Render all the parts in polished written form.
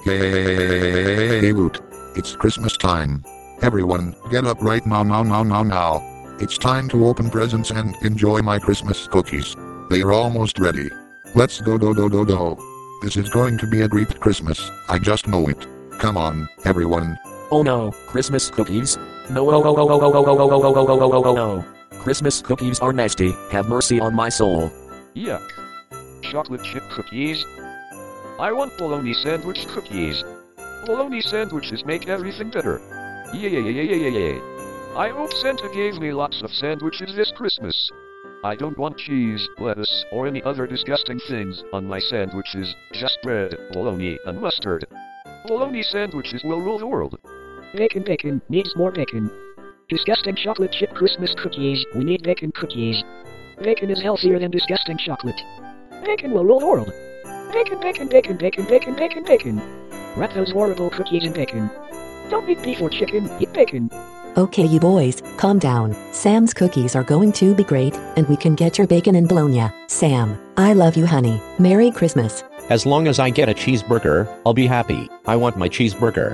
Yay, woot. It's Christmas time. Everyone, get up right now. It's time to open presents and enjoy my Christmas cookies. They are almost ready. Let's go. This is going to be a great Christmas, I just know it. Come on, everyone. Oh no, Christmas cookies? No. Christmas cookies are nasty, have mercy on my soul. Yuck. Chocolate chip cookies? I want bologna sandwich cookies. Bologna sandwiches make everything better. Yay. I hope Santa gave me lots of sandwiches this Christmas. I don't want cheese, lettuce, or any other disgusting things on my sandwiches, just bread, bologna, and mustard. Bologna sandwiches will rule the world. Bacon, needs more bacon. Disgusting chocolate chip Christmas cookies, we need bacon cookies. Bacon is healthier than disgusting chocolate. Bacon will rule the world. Bacon. Wrap those horrible cookies in bacon. Don't eat beef or chicken, eat bacon. Okay, you boys, calm down. Sam's cookies are going to be great, and we can get your bacon and bologna. Sam, I love you, honey. Merry Christmas. As long as I get a cheeseburger, I'll be happy. I want my cheeseburger.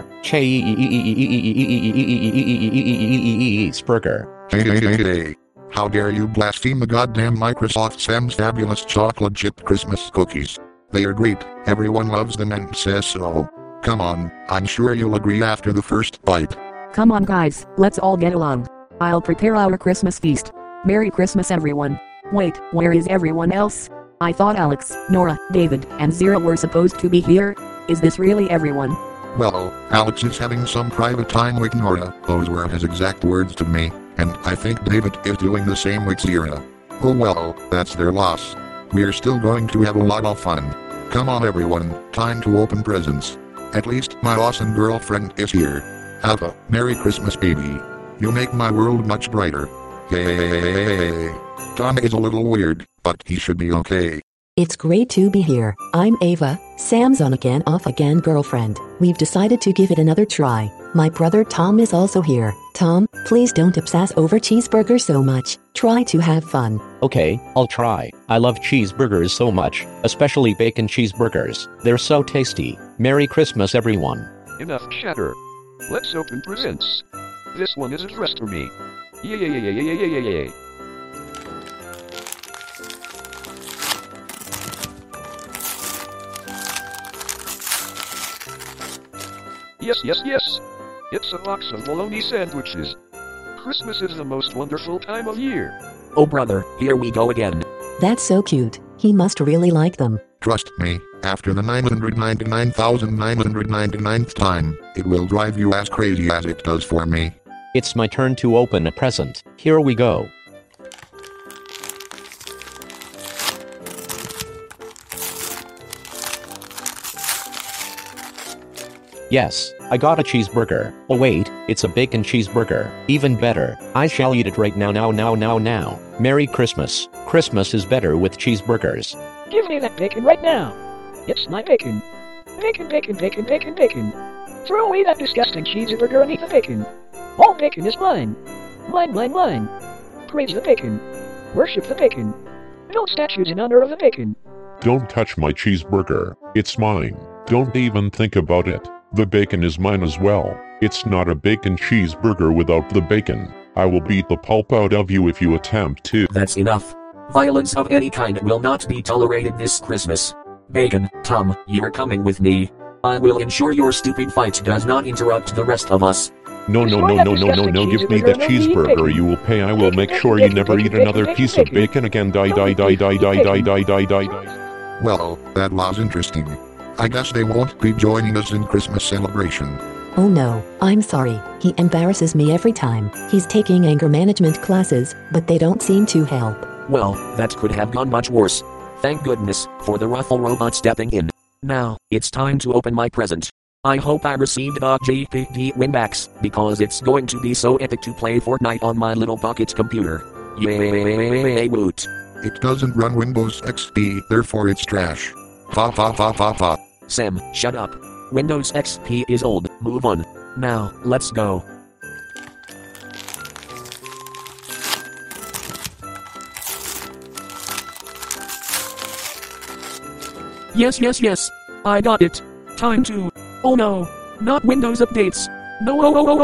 Cheeseburger. Hey. How dare you blaspheme the goddamn Microsoft Sam's fabulous chocolate chip Christmas cookies. They are great, everyone loves them and says so. Come on, I'm sure you'll agree after the first bite. Come on guys, let's all get along. I'll prepare our Christmas feast. Merry Christmas everyone. Wait, where is everyone else? I thought Alex, Nora, David, and Zira were supposed to be here. Is this really everyone? Well, Alex is having some private time with Nora, those were his exact words to me, and I think David is doing the same with Zira. Oh well, that's their loss. We're still going to have a lot of fun. Come on everyone, time to open presents. At least my awesome girlfriend is here. Have a Merry Christmas, baby. You make my world much brighter. Yay. Tom is a little weird, but he should be okay. It's great to be here. I'm Ava, Sam's on again off again girlfriend. We've decided to give it another try. My brother Tom is also here. Tom, please don't obsess over cheeseburgers so much. Try to have fun. Okay, I'll try. I love cheeseburgers so much, especially bacon cheeseburgers. They're so tasty. Merry Christmas everyone. Enough chatter. Let's open presents. This one is addressed to me. Yay. Yes. It's a box of bologna sandwiches. Christmas is the most wonderful time of year. Oh brother, here we go again. That's so cute. He must really like them. Trust me, after the 999,999th time, it will drive you as crazy as it does for me. It's my turn to open a present. Here we go. Yes, I got a cheeseburger. Oh wait, it's a bacon cheeseburger. Even better. I shall eat it right now. Merry Christmas. Christmas is better with cheeseburgers. Give me that bacon right now. It's my bacon. Bacon. Throw away that disgusting cheeseburger and eat the bacon. All bacon is mine. Mine. Praise the bacon. Worship the bacon. Build statues in honor of the bacon. Don't touch my cheeseburger. It's mine. Don't even think about it. The bacon is mine as well. It's not a bacon cheeseburger without the bacon. I will beat the pulp out of you if you attempt to. That's enough. Violence of any kind will not be tolerated this Christmas. Bacon, Tom, you're coming with me. I will ensure your stupid fight does not interrupt the rest of us. No. Give me the cheeseburger. You will pay. I will make sure you never eat another piece of bacon again. Die. Well, that was interesting. I guess they won't be joining us in Christmas celebration. Oh no, I'm sorry. He embarrasses me every time. He's taking anger management classes, but they don't seem to help. Well, that could have gone much worse. Thank goodness for the Ruffle robot stepping in. Now, it's time to open my present. I hope I received a GPD Winbacks, because it's going to be so epic to play Fortnite on my little pocket computer. Yay, woot. It doesn't run Windows XP, therefore it's trash. Fa. Sam, shut up. Windows XP is old, move on. Now, let's go. Yes. I got it. Time to Oh no, not Windows updates. No.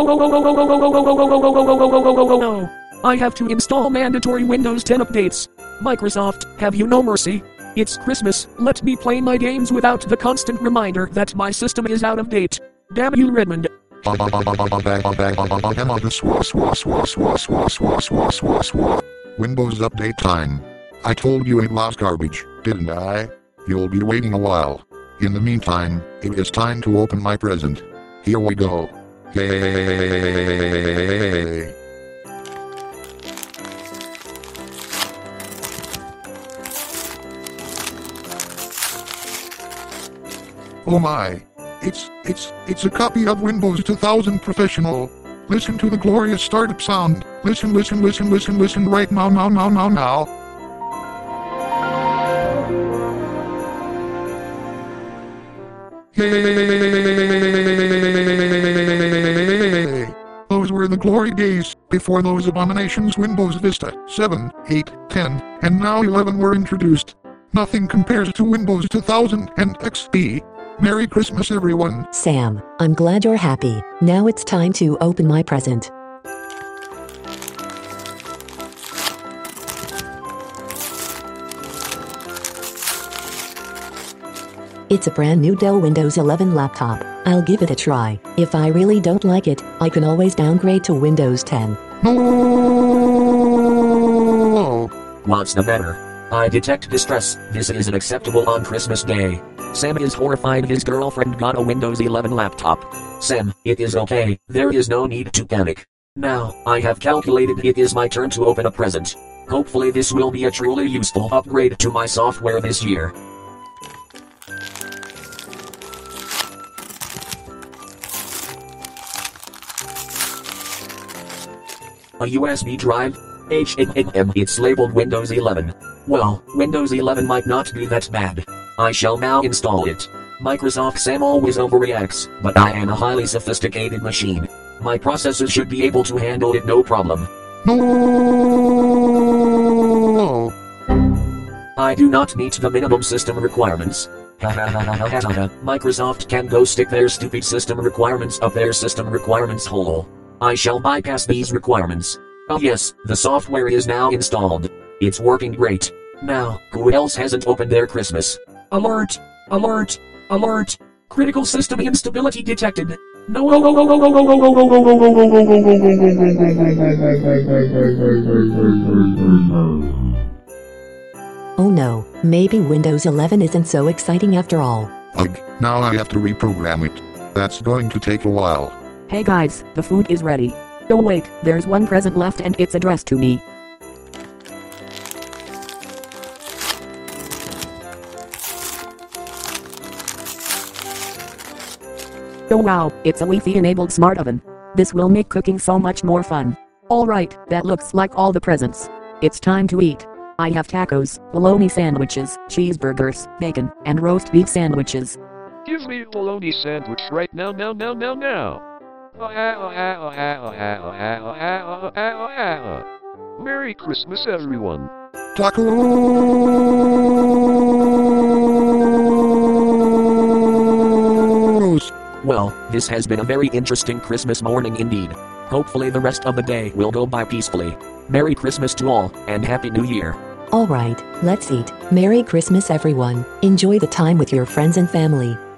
I have to install mandatory Windows 10 updates. Microsoft, have you no mercy? It's Christmas, let me play my games without the constant reminder that my system is out of date. Damn you, Redmond. Windows update time. I told you it was garbage, didn't I? You'll be waiting a while. In the meantime, it is time to open my present. Here we go. Yay! Oh my. It's a copy of Windows 2000 Professional. Listen to the glorious startup sound. Listen right now. Yay! Those were the glory days, before those abominations Windows Vista 7, 8, 10, and now 11 were introduced. Nothing compares to Windows 2000 and XP. Merry Christmas, everyone. Sam, I'm glad you're happy. Now it's time to open my present. It's a brand new Dell Windows 11 laptop. I'll give it a try. If I really don't like it, I can always downgrade to Windows 10. No. What's the matter? I detect distress. This isn't acceptable on Christmas Day. Sam is horrified his girlfriend got a Windows 11 laptop. Sam, it is okay. There is no need to panic. Now, I have calculated it is my turn to open a present. Hopefully this will be a truly useful upgrade to my software this year. A USB drive? It's labeled Windows 11. Well, Windows 11 might not be that bad. I shall now install it. Microsoft Sam always overreacts, but I am a highly sophisticated machine. My processors should be able to handle it no problem. No. I do not meet the minimum system requirements. Microsoft can go stick their stupid system requirements up their system requirements hole. I shall bypass these requirements. Oh yes, the software is now installed. It's working great. Now, who else hasn't opened their Christmas? Alert! Alert! Alert! Critical system instability detected. No. Oh no, maybe Windows 11 isn't so exciting after all. Ugh, now I have to reprogram it. That's going to take a while. Hey guys, the food is ready. Oh wait, there's one present left and it's addressed to me. Oh wow, it's a Wi-Fi enabled smart oven. This will make cooking so much more fun. Alright, that looks like all the presents. It's time to eat. I have tacos, bologna sandwiches, cheeseburgers, bacon, and roast beef sandwiches. Give me a bologna sandwich right now. Merry Christmas, everyone. Tacos. Well, this has been a very interesting Christmas morning indeed. Hopefully the rest of the day will go by peacefully. Merry Christmas to all, and Happy New Year. Alright, let's eat. Merry Christmas everyone. Enjoy the time with your friends and family.